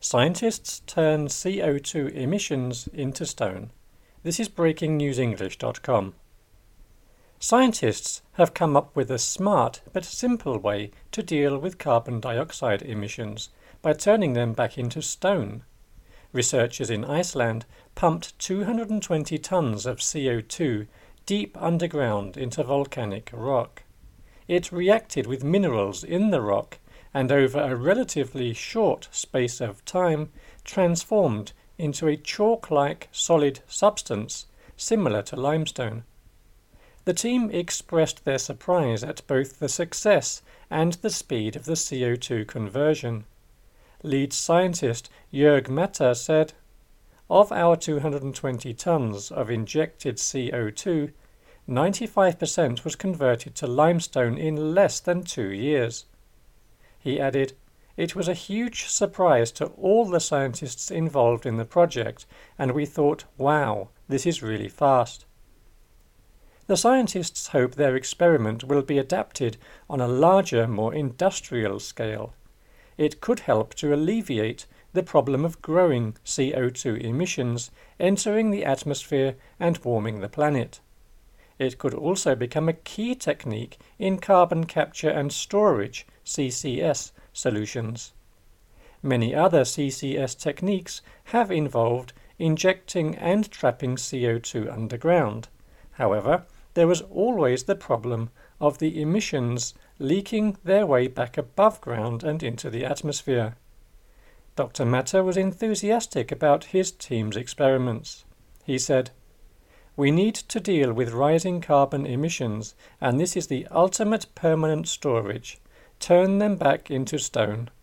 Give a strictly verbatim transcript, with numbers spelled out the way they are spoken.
Scientists turn C O two emissions into stone. This is breaking news english dot com. Scientists have come up with a smart but simple way to deal with carbon dioxide emissions by turning them back into stone. Researchers in Iceland pumped two hundred twenty tons of C O two deep underground into volcanic rock. It reacted with minerals in the rock and over a relatively short space of time transformed into a chalk-like solid substance similar to limestone. The team expressed their surprise at both the success and the speed of the C O two conversion. Lead scientist Jörg Matter said, "Of our two hundred twenty tons of injected C O two, ninety-five percent was converted to limestone in less than two years. He added, "It was a huge surprise to all the scientists involved in the project, and we thought, wow, this is really fast." The scientists hope their experiment will be adapted on a larger, more industrial scale. It could help to alleviate the problem of growing C O two emissions entering the atmosphere and warming the planet. It could also become a key technique in carbon capture and storage C C S solutions. Many other C C S techniques have involved injecting and trapping C O two underground. However, there was always the problem of the emissions leaking their way back above ground and into the atmosphere. Doctor Matter was enthusiastic about his team's experiments. He said, "We need to deal with rising carbon emissions, and this is the ultimate permanent storage. Turn them back into stone."